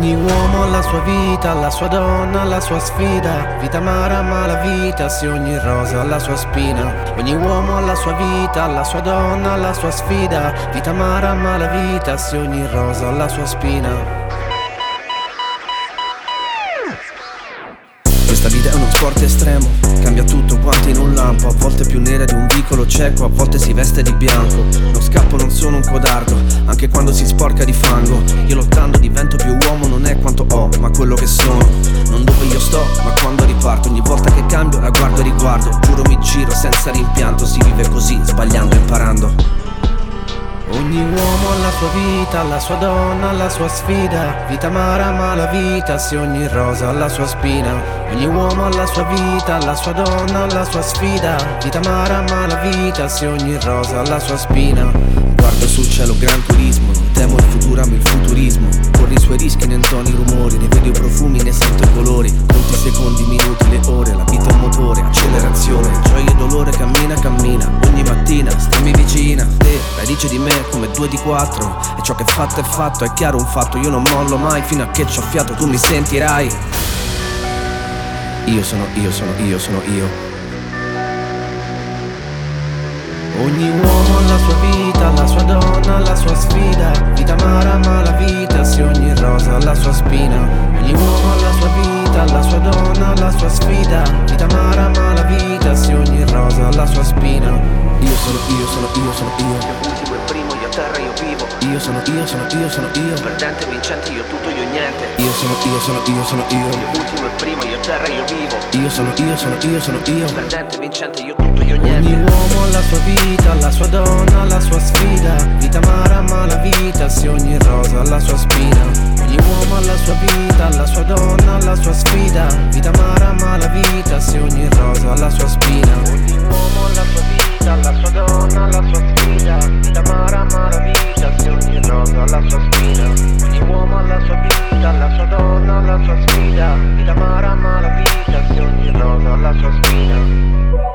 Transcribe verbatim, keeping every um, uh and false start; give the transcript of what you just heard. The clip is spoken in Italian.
Ogni uomo ha la sua vita, la sua donna, la sua sfida. Vita amara ma la vita, se ogni rosa ha la sua spina. Ogni uomo ha la sua vita, la sua donna, la sua sfida. Vita amara ma la vita, se ogni rosa ha la sua spina. Questa vita è uno sport estremo, cambia tutto quanto in un lampo. A volte più nera di un vicolo cieco, a volte si veste di bianco. Non scappo, non sono un codardo, anche quando si sporca di fango. Io lottando divento più uomo, non è quanto ho, ma quello che sono. Non dove io sto, ma quando riparto. Ogni volta che cambio la guardo e riguardo. Giuro mi giro senza rimpianto, si vive così, sbagliando e imparando. Ogni uomo ha la sua vita, la sua donna, la sua sfida. Vita amara ma la vita, se ogni rosa ha la sua spina. Ogni uomo ha la sua vita, la sua donna, la sua sfida. Vita amara ma la vita, se ogni rosa ha la sua spina. Guardo sul cielo gran turismo, non temo il futuro, amo il futurismo. Corri i suoi rischi, ne intoni i rumori, ne vedo i profumi, ne sento i colori. Conti i secondi, i minuti, le ore, la vita è un motore, accelerazione. Gioia e dolore, cammina, cammina. Ogni mattina stammi vicina, te, radice di me come due di quattro. E ciò che è fatto è fatto, è chiaro un fatto. Io non mollo mai fino a che c'ho fiato, tu mi sentirai. Io sono io, sono io, sono io. Ogni uomo ha la sua vita, la sua donna, la sua sfida. Vita amara ma la vita, se ogni rosa ha la sua spina. Ogni uomo ha la sua vita, la sua donna, la sua sfida. Vita amara ma la vita, se ogni rosa ha la sua spina. Io sono io, sono io, sono io. Io ultimo e primo, io a terra, io vivo. Io sono io, sono io, sono io. Perdente, vincente, io tutto, io niente. Io sono io, sono io, sono io. Io ultimo e primo, io a terra, io vivo. Io sono io, sono io, sono io. Perdente, vincente, io tutto, io niente. Ogni uomo ha la sua vita, la sua donna, la sua sfida. Vita amara ma la vita, se ogni rosa ha la sua spina. Ogni uomo ha la sua vita, la sua donna, la sua sfida. Vita amara ma la vita, se ogni rosa ha la sua spina. Ogni uomo ha la sua vita, la sua donna, la sua sfida. Vita amara ma la vita, se ogni rosa ha la sua spina. Ogni uomo ha la sua vita, la sua donna, la sua sfida. Vita amara ma la vita, se ogni rosa ha la sua spina.